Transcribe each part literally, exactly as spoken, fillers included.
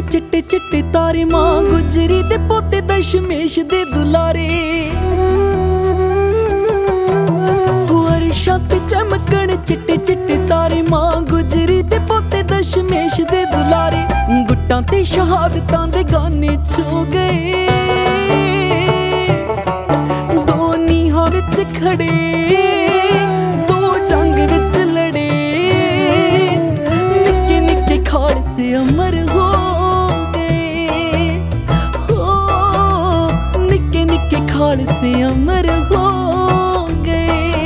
चिट्टे चिट्टे तारे मां गुजरी दे पोते दशमेश दे दुलारे। अर्शां ते चमकण चिट्टे चिट्टे तारे मां गुजरी दे पोते दशमेश दे दुलारे। गुट्टां ते शहादतां दे गाने छो गए, दो नीहां विच खड़े दो जंग विच लड़े। निक्के निक्के खालसे अमर हो गए, हो निक्के निक्के खालसे अमर हो गए।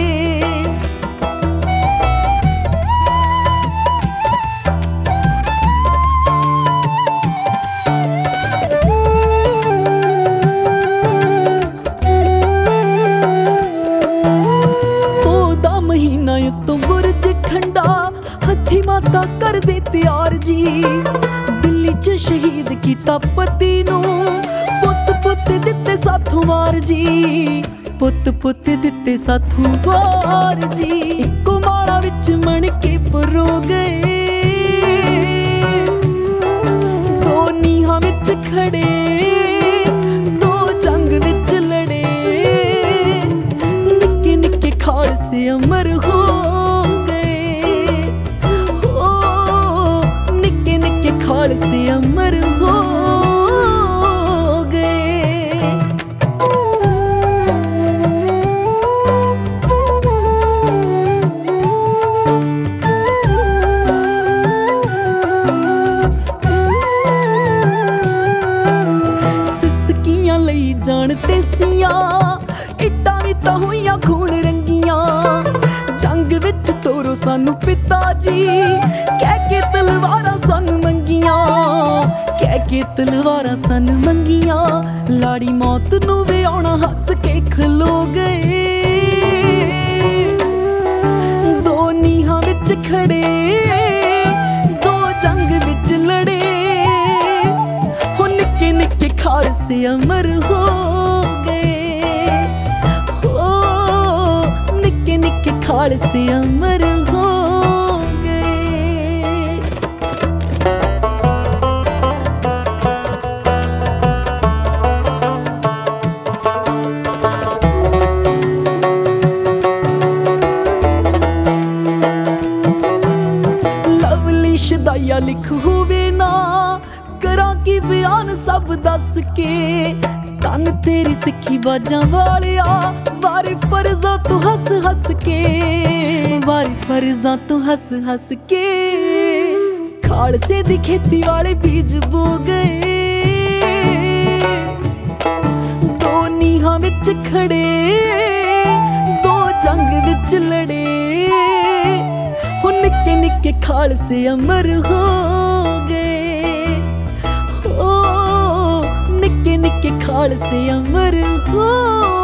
महीना तो बुरज ठंडा हथी माता कर दे तैयार जी। दिल्ली च शहीद कीता पति नू पुत पुत दिते साथों वार जी, पुत पुत दिते साथों वार जी। इको माला विच मन के परो गए, दो नीहां विच खड़े दो जंग विच लड़े। निक्के निक्के खालसे अमर हो गए, हो निक्के निक्के खालसे अमर हो गए। सिसकियां लई जान तेसियां इट्टां भी तां होइयां खून रंगियां। जंग विच तोरो सानू पिता जी कह के तलवारां सानू मंगियां, कह के तलवारां सानू मंगियां। लाड़ी मौत नू विआउणा हस के खलो गए, दो नीहां विच खड़े दो जंग विच लड़े। हो निक्के निक्के खालसे अमर हो गए, हो निक्के निक्के खालसे अमर हो गए। लवली शदाइया लिख होवे ना करा की बयान सब दस के। तन तेरी सिक्खी बाजां वालिया वारे फर्जां तू हस हस के, वारे फर्जां तू हस हस के। खालसे दी खेती वाले बीज बो गए, दो नीहां विच खड़े दो जंग विच लड़े। हो निक्के निक्के खालसे अमर हो गए, हो निक्के निक्के खालसे अमर हो